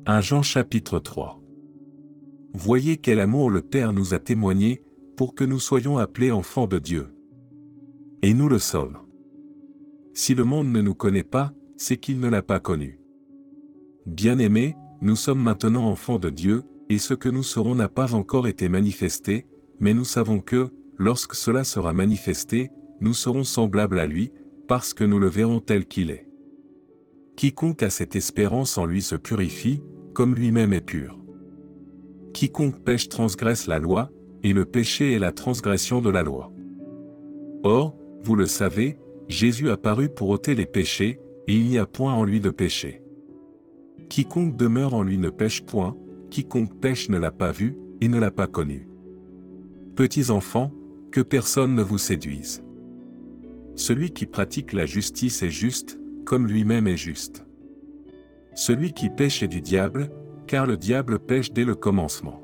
1 Jean chapitre 3. Voyez quel amour le Père nous a témoigné, pour que nous soyons appelés enfants de Dieu. Et nous le sommes. Si le monde ne nous connaît pas, c'est qu'il ne l'a pas connu. Bien-aimés, nous sommes maintenant enfants de Dieu, et ce que nous serons n'a pas encore été manifesté, mais nous savons que, lorsque cela sera manifesté, nous serons semblables à lui, parce que nous le verrons tel qu'il est. Quiconque a cette espérance en lui se purifie, comme lui-même est pur. Quiconque pêche transgresse la loi, et le péché est la transgression de la loi. Or, vous le savez, Jésus apparut pour ôter les péchés, et il n'y a point en lui de péché. Quiconque demeure en lui ne pêche point, quiconque pêche ne l'a pas vu, et ne l'a pas connu. Petits enfants, que personne ne vous séduise. Celui qui pratique la justice est juste, comme lui-même est juste. Celui qui pêche est du diable, car le diable pêche dès le commencement.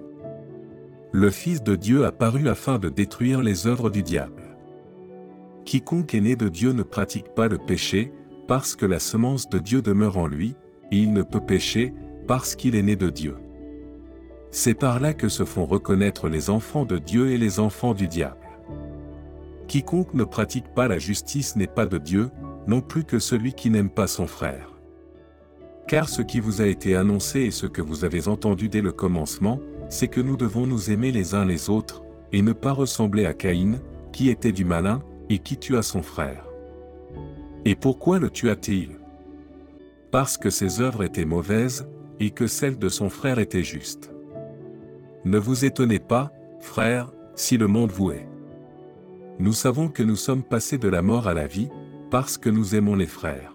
Le Fils de Dieu apparut afin de détruire les œuvres du diable. Quiconque est né de Dieu ne pratique pas le péché, parce que la semence de Dieu demeure en lui, et il ne peut pécher, parce qu'il est né de Dieu. C'est par là que se font reconnaître les enfants de Dieu et les enfants du diable. Quiconque ne pratique pas la justice n'est pas de Dieu, non plus que celui qui n'aime pas son frère. Car ce qui vous a été annoncé et ce que vous avez entendu dès le commencement, c'est que nous devons nous aimer les uns les autres, et ne pas ressembler à Caïn, qui était du malin, et qui tua son frère. Et pourquoi le tua-t-il? Parce que ses œuvres étaient mauvaises, et que celles de son frère étaient justes. Ne vous étonnez pas, frères, si le monde vous hait. Nous savons que nous sommes passés de la mort à la vie, parce que nous aimons les frères.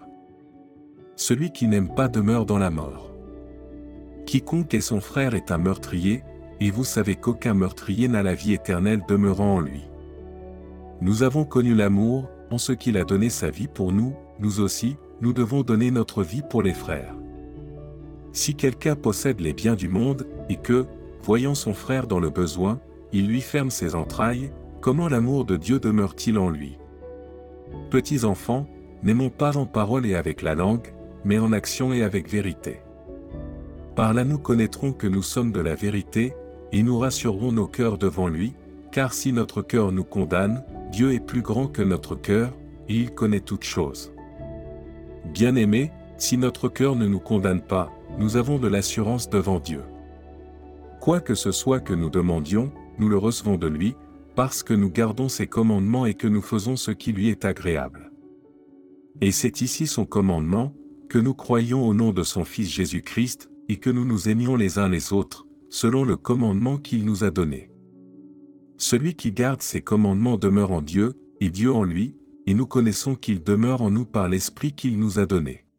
Celui qui n'aime pas demeure dans la mort. Quiconque est son frère est un meurtrier, et vous savez qu'aucun meurtrier n'a la vie éternelle demeurant en lui. Nous avons connu l'amour, en ce qu'il a donné sa vie pour nous, nous aussi, nous devons donner notre vie pour les frères. Si quelqu'un possède les biens du monde, et que, voyant son frère dans le besoin, il lui ferme ses entrailles, comment l'amour de Dieu demeure-t-il en lui? Petits enfants, n'aimons pas en parole et avec la langue, mais en action et avec vérité. Par là nous connaîtrons que nous sommes de la vérité, et nous rassurerons nos cœurs devant lui, car si notre cœur nous condamne, Dieu est plus grand que notre cœur, et il connaît toutes choses. Bien-aimés, si notre cœur ne nous condamne pas, nous avons de l'assurance devant Dieu. Quoi que ce soit que nous demandions, nous le recevons de lui, parce que nous gardons ses commandements et que nous faisons ce qui lui est agréable. Et c'est ici son commandement, que nous croyions au nom de son Fils Jésus-Christ, et que nous nous aimions les uns les autres, selon le commandement qu'il nous a donné. Celui qui garde ses commandements demeure en Dieu, et Dieu en lui, et nous connaissons qu'il demeure en nous par l'Esprit qu'il nous a donné.